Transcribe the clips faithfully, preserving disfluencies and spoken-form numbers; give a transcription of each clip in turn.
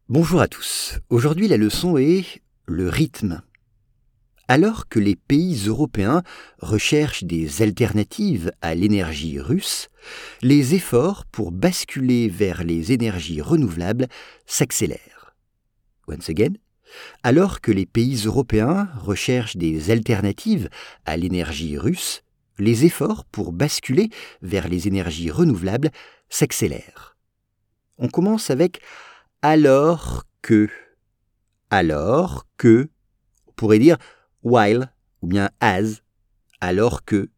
Bonjour à tous. Aujourd'hui, la leçon est le rythme. Alors que les pays européens recherchent des alternatives à l'énergie russe, les efforts pour basculer vers les énergies renouvelables s'accélèrent. Once again, alors que les pays européens recherchent des alternatives à l'énergie russe, les efforts pour basculer vers les énergies renouvelables s'accélèrent. On commence avec alors que. Alors que, on pourrait dire while ou bien as, alors que.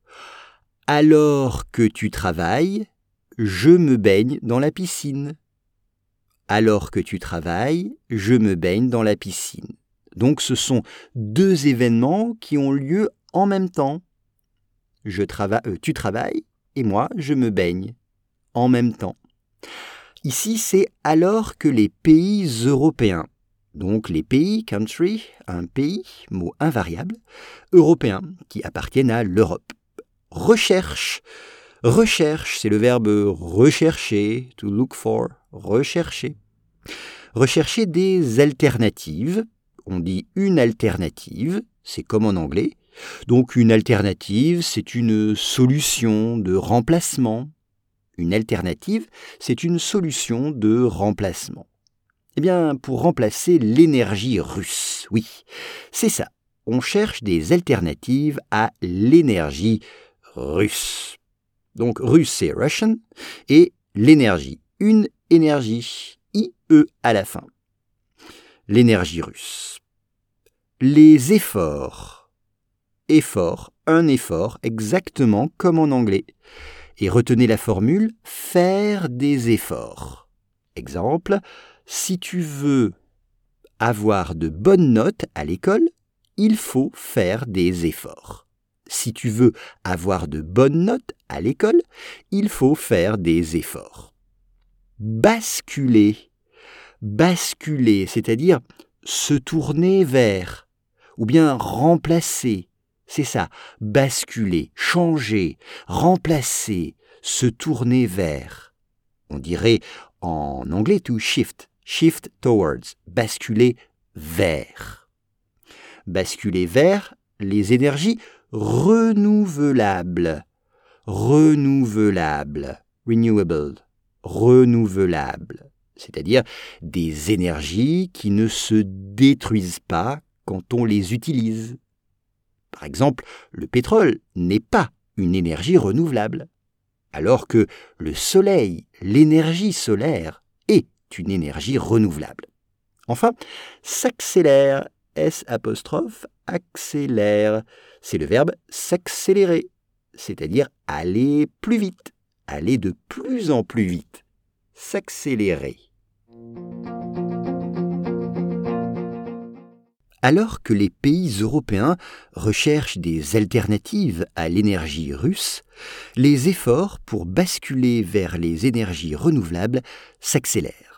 Alors que tu travailles, je me baigne dans la piscine. Alors que tu travailles, je me baigne dans la piscine. Donc ce sont deux événements qui ont lieu en même temps. Je trava- euh, tu travailles et moi je me baigne en même temps. Ici, c'est alors que les pays européens, donc les pays, country, un pays, mot invariable, européens, qui appartiennent à l'Europe, recherchent. Recherche, c'est le verbe rechercher, to look for, rechercher. Rechercher des alternatives, on dit une alternative, c'est comme en anglais. Donc une alternative, c'est une solution de remplacement. Une alternative, c'est une solution de remplacement. Eh bien, pour remplacer l'énergie russe, oui, c'est ça. On cherche des alternatives à l'énergie russe. Donc, russe, c'est Russian, et l'énergie, une énergie, I E à la fin. L'énergie russe. Les efforts. Effort, un effort, exactement comme en anglais. Et retenez la formule « faire des efforts ». Exemple, si tu veux avoir de bonnes notes à l'école, il faut faire des efforts. Si tu veux avoir de bonnes notes à l'école, il faut faire des efforts. Basculer. Basculer, c'est-à-dire se tourner vers, ou bien remplacer. C'est ça, basculer, changer, remplacer, se tourner vers. On dirait en anglais to shift, shift towards, basculer vers. Basculer vers les énergies renouvelables. Renouvelables, renewable, renouvelables. C'est-à-dire des énergies qui ne se détruisent pas quand on les utilise. Par exemple, le pétrole n'est pas une énergie renouvelable, alors que le soleil, l'énergie solaire, est une énergie renouvelable. Enfin, s'accélère, S apostrophe, accélère, c'est le verbe s'accélérer, c'est-à-dire aller plus vite, aller de plus en plus vite, s'accélérer. Alors que les pays européens recherchent des alternatives à l'énergie russe, les efforts pour basculer vers les énergies renouvelables s'accélèrent.